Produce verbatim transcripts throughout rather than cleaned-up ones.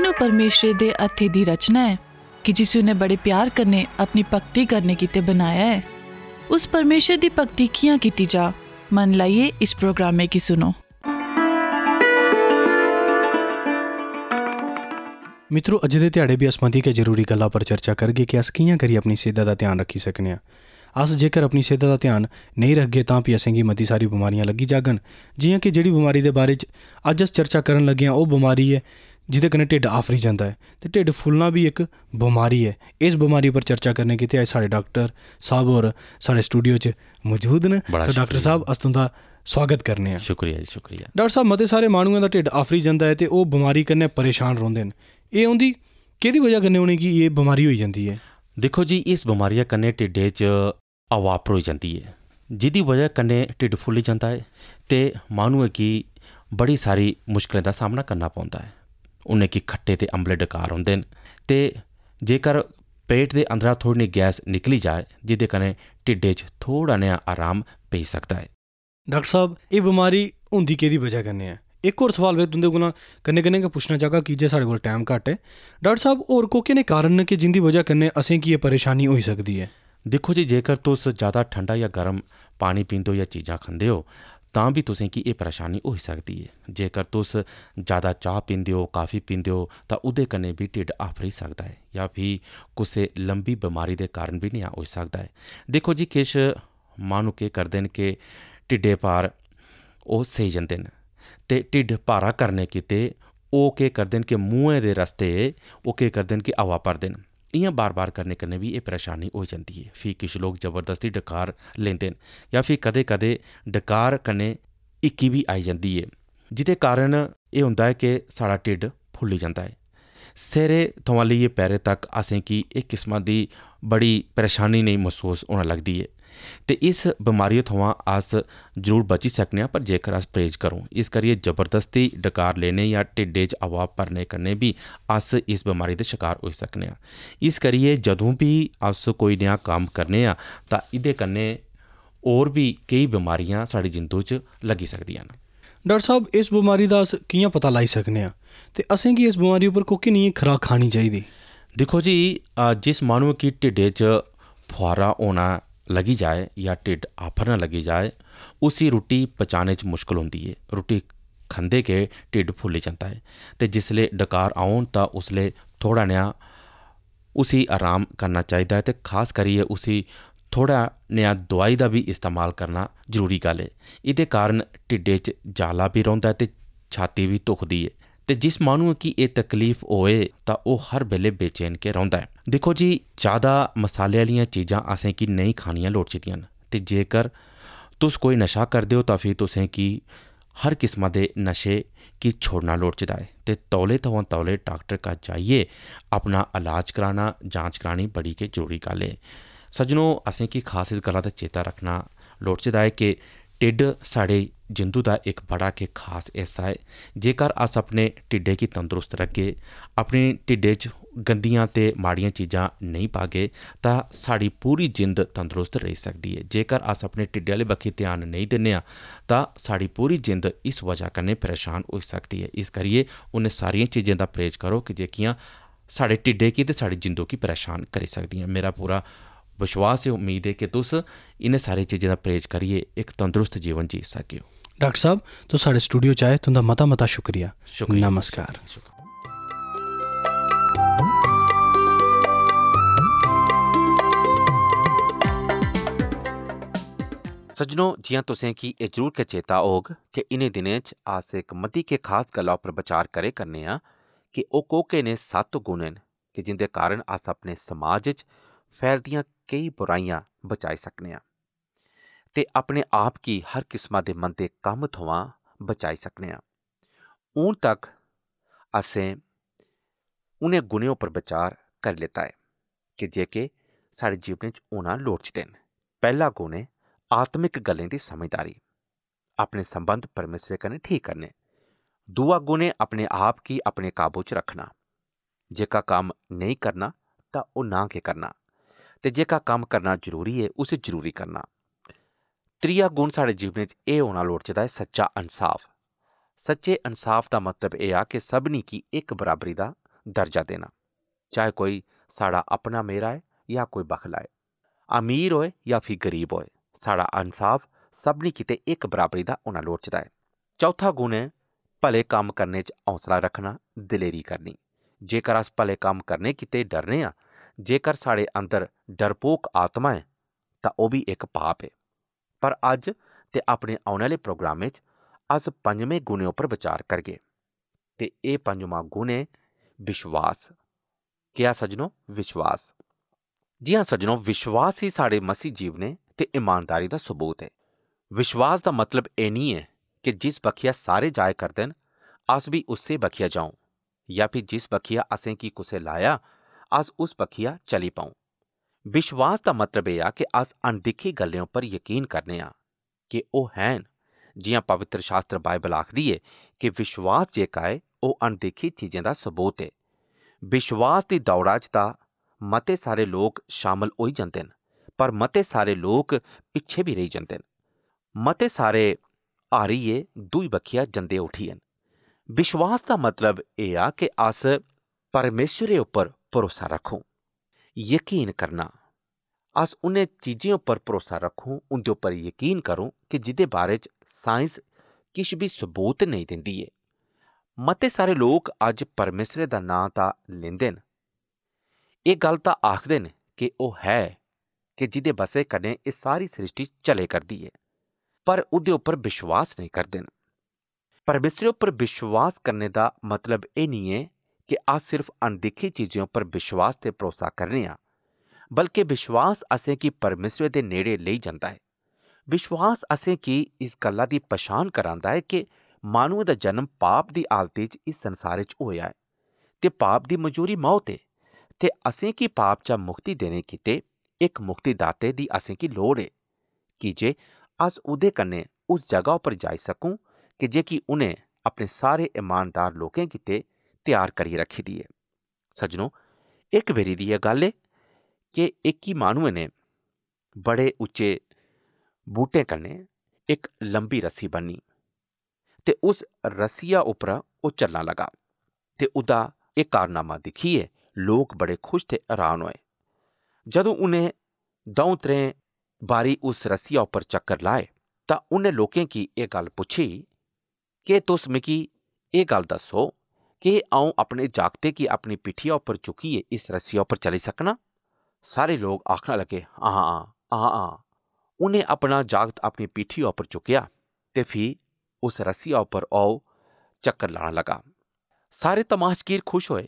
मानू परमेश्वर दे हत्थे दी रचना है कि जिस उन्हें बड़े प्यार करने अपनी भक्ति करने की ते बनाया है। उस परमेश्वर दी भक्ति कियां कीती जा, मन लाइए इस प्रोग्रामे की सुनो। मित्रों, अज दे ध्याड़े भी अस मती के जरूरी गल्लां पर चर्चा करगे कि अस कियां करियै अपनी सेहत दा ध्यान रखी सकने आं। अस जेकर अपनी सेहत दा ध्यान नहीं रखगे तां भी असेंगी मती सारी बमारियां लगी जागन। जियां कि जेह्ड़ी बमारी दे बारे च अज्ज अस चर्चा करन लगे आं, ओह् बमारी है जिहदे कन्नै ढिड्ड आफरी जांदा है ते ढिड्ड फुल्लना भी इक बमारी है। इस बमारी पर चर्चा करने गित्तै अज्ज साढ़े डॉक्टर साहब होर साढ़े स्टूडियो च मौजूद न। सो डॉक्टर साहब, अस तुंदा स्वागत करने आं। शुक्रिया जी, शुक्रिया। डॉक्टर साहब, मते सारे माह्नुएं दा ढिड्ड आफरी जांदा है ते ओह् बमारी कन्नै परेशान रौंह्दे न। एह् उं'दी केह्दी वजह कन्नै उ'नेंगी एह् बमारी होई जंदी है? दिक्खो जी, इस बमारिया कन्नै ढिड्डे च अवापर होई जंदी है, जिहदी वजह कन्नै ढिड्ड फुल्ली जंदा है ते माह्नुएं गी बड़ी सारी मुश्कलें दा सामना करना पौंदा है। उ'नें गी खट्टे ते अम्बले डकार होंदे न ते जेकर पेट दे अंदरा थोड़ी नेही गैस निकली जाए, जिहदे कन्नै ढिड्डे च थोड़ा नेहा आराम पेई सकदा है। डॉक्टर साहब, एह् बमारी होंदी केह्दी वजह कन्नै है? एक होर सवाल में तुंदे कोला कन्नै कन्नै गै पुच्छना चाहगा कि जे साढ़े कोल टाइम घट्ट है। डॉक्टर साहब, होर कोह्के ने कारण न कि जिंदी वजह कन्नै असेंगी एह् परेशानी होई सकदी है? दिक्खो जी, जेकर तुस ज़्यादा ठंडा या गर्म पानी पींदे हो या चीज़ां खंदे हो तां भी तुसेंगी एह् परेशानी होई सकदी है। जेकर तुस ज़्यादा चाह् पींदे हो, काफ़ी पींदे हो तां ओह्दे कन्नै भी ढिड्ड आफरी सकदा है, या फ्ही कुसै लंबी बमारी दे कारण भी नेहा होई सकदा है। दिक्खो जी, किश माह्नू केह् करदे न कि ढिड्डे भार ओह् सेई जंदे न ते ढिड्ड भारा करने गित्ते ओह् केह् करदे न कि मुंहै दे रस्ते ओह् केह् करदे न कि हवा भरदे न। इ'यां बार बार करने कन्नै भी एह् परेशानी होई जंदी है। फ्ही किश लोग जबरदस्ती डकार लेंदे न, या फ्ही कदें कदें डकार कन्नै इक्की बी आई जंदी है, जिहदे कारण एह् होंदा है कि साढ़ा ढिड्ड फुल्ली जंदा है। सिरै थमां लेइयै पैरें तक असेंगी इक किस्मा दी बड़ी परेशानी नेही महसूस होना लगदी है ते इस बमारी थमां अस जरूर बची सकने आं, पर जेकर अस परहेज करो। इस करियै जबरदस्ती डकार लेने या ढिड्डे च हवा भरने कन्नै भी अस इस बमारी दे शिकार होई सकने आं। इस करियै जदों भी अस कोई नेहा कम्म करने आं तां एह्दे कन्नै होर भी केई बमारियां साढ़ी जिंदू च लगी सकदियां न। डॉक्टर साहब, इस बमारी दा अस कि'यां पता लाई सकने आं ते असेंगी इस बमारी उप्पर कोह्की नेही खुराक खानी चाहिदी? दिक्खो जी, जिस माह्नुए गी ढिड्डे च फुहारा होना लगी जाए या ढिड्ड आफरना लगी जाए, उसी रुट्टी पचाने च मुश्कल होंदी है। रुट्टी खंदे गै ढिड्ड फुल्ली जंदा है ते जिसले डकार औन तां उसले थोड़ा नेहा उसी आराम करना चाहिदा है ते खास करियै उसी थोड़ा नेहा दवाई दा भी इस्तेमाल करना जरूरी गल्ल है। एह्दे कारण ढिड्डे च जाला भी रौंह्दा है ते छाती भी धुखदी है ते जिस माह्नुए गी एह् तकलीफ होए तां ओह् हर बेल्ले बेचैन के रौंह्दा है। दिक्खो जी, ज़्यादा मसाले आह्लियां चीज़ां असेंगी नेईं खानियां लोड़चदियां न ते जेकर तुस कोई नशा करदे हो तां फ्ही तुसेंगी हर किस्मा दे नशे गी छोड़ना लोड़चदा है ते तौले थमां तौले डाक्टर कश जाइयै अपना इलाज कराना, जांच करानी बड़ी गै जरूरी गल्ल है। सज्जनों, असेंगी खास इस गल्ला दा चेता रखना लोड़चदा है कि ढिड्ड साढ़े जिंदू दा इक बड़ा गै खास हिस्सा है। जेकर अस अपने ढिड्डे गी तंदरुस्त रखगे, अपने ढिड्डे च गंदियां ते माड़ियां चीज़ां नहीं पागे तां साढ़ी पूरी जिंद तंदरुस्त रेही सकदी है। जेकर अस अपने ढिड्डे आह्ली बक्खी ध्यान नहीं दिन्ने आं तां साढ़ी पूरी जिंद इस वजह कन्नै परेशान होई सकदी है। इस करियै उ'नें सारियां चीज़ें दा परहेज करो कि जेह्कियां साढ़े ढिड्डे गी ते साढ़ी जिंदू गी परेशान करी सकदियां। मेरा पूरा विश्वास है, उम्मीद है कि तुस इन्हें सारी चीज़ें दा परहेज करियै एक तंदरुस्त जीवन जी सको। डॉक्टर साहब, तुस साढ़े स्टूडियो च आए, तुंदा मता मता शुक्रिया। शुक्रिया, नमस्कार। सज्जनों, जियां तुसें गी एह् जरूर के चेता होग कि इनें दिनें च अस इक मती के खास गल्ला उप्पर विचार करे करने आं कि ओह् कोह्के ने सत्त गुण न कि जिंदे कारण अस अपने समाज च फैलदियां केई बुराइयां बचाई सकने आं ते अपने आप गी हर किस्मा दे मंदे कम्म थमां बचाई सकने आं। हून तक असें उ'नें गुणें उप्पर विचार करी लैता है कि जेह्के साढ़े जीवनै च होना लोड़चदे न। पैह्ला गुण है आत्मिक गल्लें दी समझदारी, अपने संबंध परमेश्वर कन्नै ठीक करने। दूआ गुण है अपने आप गी अपने काबू च रखना, जेह्का कम्म नेईं करना तां ओह् ना गै करना ते जेह्का कम्म करना जरूरी है उसी जरूरी करना। त्रीया गुण साढ़े जीवनै च एह् होना लोड़चदा है सच्चा इंसाफ। सच्चे इंसाफ दा मतलब एह् आ कि सभनीं गी इक बराबरी दा दर्जा देना, चाहे कोई साड़ा अपना मेरा है या कोई बखला है, अमीर होए या फिर गरीब होए, साड़ा इंसाफ सबनी किते एक बराबरी का होना लोड़चदा है। चौथा गुण है भले काम करने च हौसला रखना, दलेरी करनी। जेकर अस भले काम करने किते डरने आ, जेकर साढ़े अंदर डरपोक आत्मा है तां ओह भी एक पाप है। पर अज ते अपने आने वाले प्रोग्राम च अस पंजवें गुणे उपर विचार करगे ते एह पंजवां गुण है विश्वास। क्या सजनों? विश्वास। जी हाँ सजनों, विश्वास ही साढ़े मसीह जीवने ते ईमानदारी का सबूत है। विश्वास का मतलब ये नहीं है कि जिस बखिया सारे जाए करते हैं अस भी उससे बखिया जाऊं, या फिर जिस बखिया असें की कुसे लाया अस उस बखिया चली पाऊं। विश्वास का मतलब यह कि अस अनदिखी गल्लें पर यकीन करने आ कि ओह हैन। जियां पवित्र शास्त्र बाइबल आखदी है कि विश्वास जेका है ओह अनदिखी चीजें का सबूत है। विश्वास की दौड़ा च तां मते सारे लोग शामिल हो जाते हैं, पर मते सारे लोग पिछे भी रही जाते हैं। मते सारे हारिए दुई बखिया जंदे उठियन। विश्वास का मतलब यह आ कि अस परमेश्वरे उपर भरोसा रखूं, यकीन करना। अस उन्हें चीजें उपर भरोसा रखूं, उनके उपर यकीन करूं कि जिदे बारे च साइंस किश भी सबूत नहीं दिंदी है। मते सारे लोग अज परमेश्वरे का नां तां लेंदे न, ये गल तां आखदे न कि ओह है कि जिदे बसे कन्नै ये सारी सृष्टि चले करदी है, पर उहदे उपर विश्वास नहीं करदे न। परमेश्वरे उपर विश्वास करने का मतलब ये नहीं है कि अस सिर्फ अनदिखी चीज़ों पर विश्वास ते भरोसा करने आ, बल्कि विश्वास असें की परमेश्वरे दे नेड़े लेई जांदा है। विश्वास असें की इस गल्ला दी पछाण करांदा है कि मानव दा जन्म पाप दी हालत च इस संसार च होया है ते पाप दी मजूरी मौत है, ते असें की पाप चा मुक्ति देने किते एक मुक्तिदाते दी असें की लोड़ है कि जे अस उहदे कन्नै उस जगह पर जाई सकूं कि जे कि उन्हें अपने सारे ईमानदार लोकें किते तैयार करी रखी दी है। सजनों, एक बेरी दी यह गल है कि एक ही मानू ने बड़े उच्चे बूटे कन्नै एक लंबी रस्सी बन्नी ते उस रस्सिया उपर वो चलना लगा ते उदा एक कारनामा दिखिए लोग बड़े खुश ते हैरान होए। जदों उन्हें दौं त्रें बारी उस रस्सिया उपर चक्कर लाए तां उन्हें लोकें की यह गल पुछी कि तुस मिगी एह गल दस्सो कि आऊं अपने जागते की अपनी पिठिया उपर चुकिए इस रस्सिया उपर चली सकना। सारे लोग आखना लगे हाँ हाँ हाँ हाँ। उन्हें अपना जागत अपनी पिठिया उपर चुकिया ते फिर उस रस्सिया उपर आओ चक्कर लाना लगा। सारे तमाशगीर खुश होए।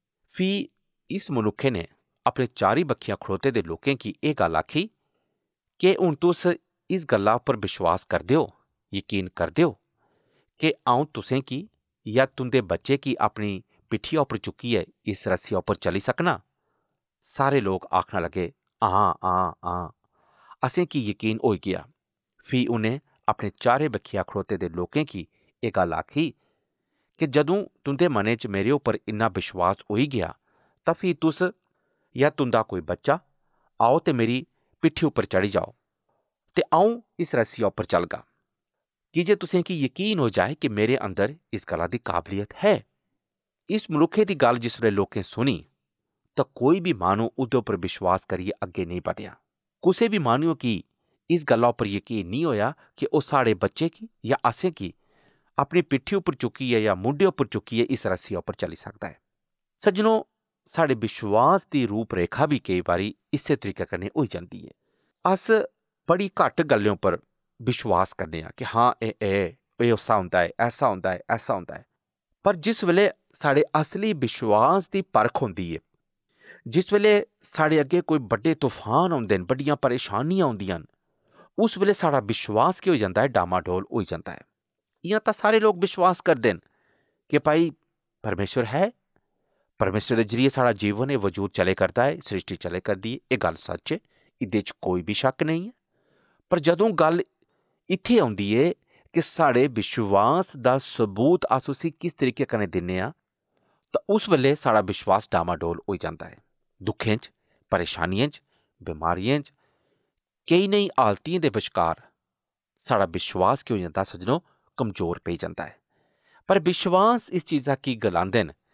फिर इस मनुखे ने अपने चारी बखिया खड़ोते दे लोकें की यह गल आखी कि हुण तुस इस गल्ला उपर विश्वास करदे हो, यकीन करदे हो कि आऊं तुसें की या तुंदे बच्चे की अपनी पिठिया उपर चुकिए इस रस्सिया उपर चली सकना। सारे लोग आखना लगे हाँ हाँ हाँ, असें की यकीन हो गया। फिर उन्हें अपने चारे बखिया खड़ोते दे लोकें की यह गल आखी कि जदों तुंदे मने च मेरे उपर इन्ना विश्वास हो गया तां फिर तुस या तुंदा कोई बच्चा आओ ते मेरी पिट्ठी उपर चढ़ी जाओ ते आऊं इस रस्सिया उपर चलगा, कि जे तुसें की यकीन हो जाए कि मेरे अंदर इस गल्ला दी काबलियत है। इस मनुखे दी गल जिसले लोकें सुनी तां कोई भी मानू उहदे उपर विश्वास करिए अग्गे नहीं बधया। कुसै भी मानू की इस गल्ला उपर यकीन नहीं होया कि वह साढ़े बच्चे की या असें की अपनी पिट्ठी उपर चुकिए या मुंडे उपर चुकिए इस रस्सिया उपर चली सकता है। सज्जनों, साढ़े विश्वास की रूपरेखा भी कई बारी इस तरीके कन्नै हो जाती है। अस बड़ी घट गल्लों पर विश्वास करने कि हाँ ए ए ऐसा होंदा है, ऐसा होंदा है, ऐसा होंदा है। पर जिस वेले साढ़े असली विश्वास की परख होंदी है, जिस वेले साढ़े अगे कोई बड़े तूफान आउंदे न, बड़ियां परेशानियां आउंदियां न, उस वेले साढ़ा विश्वास की हो जाता है, डामाडोल हो जाता है। इयां तां सारे लोग विश्वास करते हैं कि भाई परमेश्वर है, परमेश्वर के जरिए साड़ा जीवन है वजूद चले करता है, सृष्टि चले करती है। यह गल सच है, इहदे च कोई भी शक नहीं है। पर जदों गल इत्थे आउंदी है कि साढ़े विश्वास का सबूत अस उसी किस तरीके कन्नै दिन्ने आ, तां उस वेले साड़ा विश्वास डामाडोल हो जाता है। दुखें च, परेशानियां च, बीमारियां च, कई नई हालतियें दे विचकार साड़ा विश्वास की हो जाता सजनों कमजोर पे जाता है। पर विश्वास इस चीज़ा की गलांदे न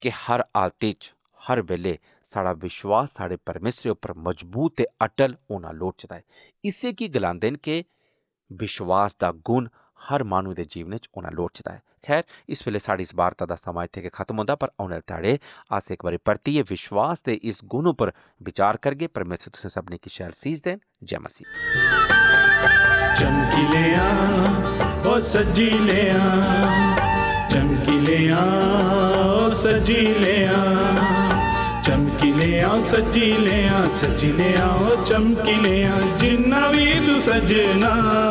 कि हर हालत च हर वेले साढ़ा विश्वास साढ़े परमेसरे उप्पर मजबूत ते अटल होना लोड़चदा है। इसे की गलांदे न कि विश्वास दा गुण हर मानू दे जीवन च होना लोड़चदा है। खैर इस वेले साड़ी इस वार्ता दा समां इत्थे गै खत्म होंदा, पर औने आह्ले ध्याड़े अस इक बारी परतियै विश्वास दे इस गुण उप्पर विचार करगे। परमेसर तुसें सभनें गी शैल सीस देन। जय मसीह। चमकीलिया ओ सजीलिया, चमकीलिया ओ सजीलिया, चमकीलिया सजीलिया, सजीलिया ओ चमकीलिया, जिन्ना भी तू सजना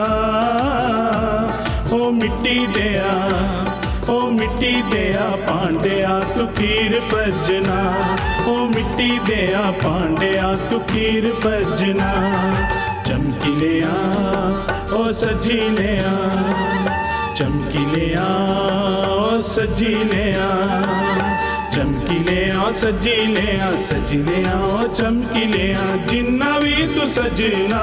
ओ मिट्टी दिया, ओ मिट्टी दिया पांडिया तू खीर भजना, ओ मिट्टी दिया पांडिया तू खीर भजना। चमकीलिया ओ सजीलिया, चमकीलिया ओ सजीलिया, चमकीलिया सजीलिया, सजीलिया ओ चमकीलिया, जिन्ना भी तू सजना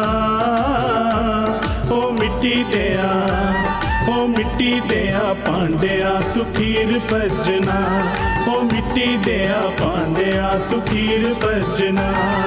ओ मिट्टी दिया, ओ मिट्टी दिया पांडिया तू खीर भजना, ओ मिट्टी दिया पांडिया तू खीर भजना।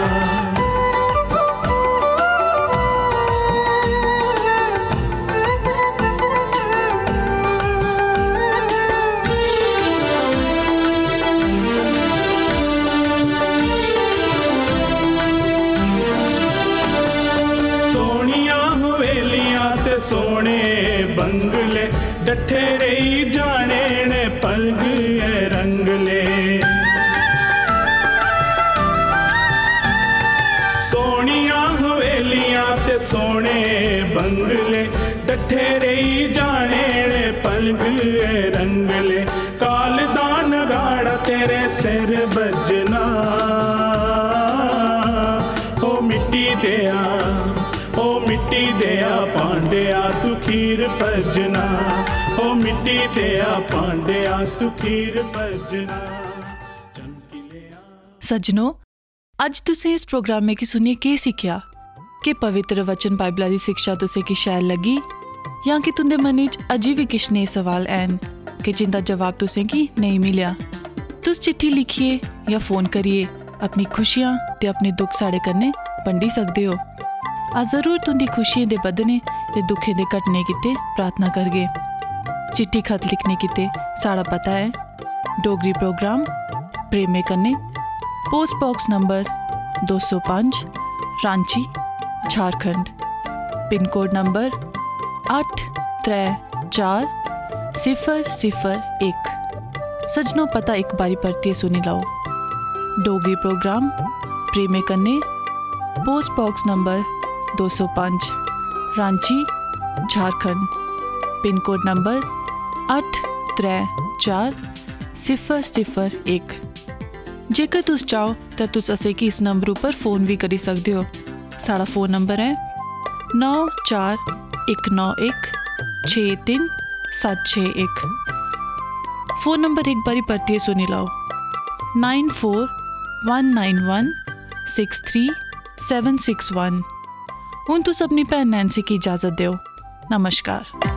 सोने बंगले डठे रही जाने ने पलग रंगले, सोनिया हवेलियां ते सोने बंगले डठे रही जाने ने पलग रंगले, काल दा नगाड़ा तेरे सिर बजना, ओ मिट्टी दिया, ओ मिट्टी दिया पांडिया तू खीर भजना, ओ मिट्टी दिया पांडिया तू खीर भजना। सज्जनों, अज तुसें इस प्रोग्रामे की सुनिए केह् सिक्खेआ? कि पवित्र वचन बाइबला दी शिक्षा तुसें गी शैल लगी, जां कि तुंदे मनै च अजें बी किश नेह् सवाल हैन कि जिंदा जवाब तुसें गी नेईं मिलेआ? तुस चिट्ठी लिखिए या फोन करिए अपनी खुशियां ते अपने दुख साढ़े कन्नै बंडी सकदे हो। अस जरूर तुंदी खुशियें दे बधने ते दुखें दे घटने गित्ते प्रार्थना करगे। चिट्ठी खत लिखने गित्ते साढ़ा पता है डोगरी प्रोग्राम प्रेमे कन्नै, पोस्ट बॉक्स नंबर दो सौ पाँच, Ranchi, Jharkhand, pin code number अठ त्रै चार सिफर सिफर एक। सजनों, पता एक बारी परतियै सुनी लाओ। डोगरी प्रोग्राम प्रेमे कन्नै, पोस्ट बॉक्स नंबर दो सौ पाँच, Ranchi, Jharkhand, pin code number अठ त्रै चार सिफर सिफर एक। जेकर तुस चाहो तो तुस असें गी इस नंबर उप्पर फ़ोन भी करी सकदे हो। साढ़ा फ़ोन नंबर है नौ चार इक नौ इक छे तिन सत्त छे इक। फ़ोन नंबर एक बारी परतियै सुनी लाओ, nine four one nine one six three seven six one. हुण तुस अपनी भैन नैंसी की इजाज़त देओ। नमस्कार।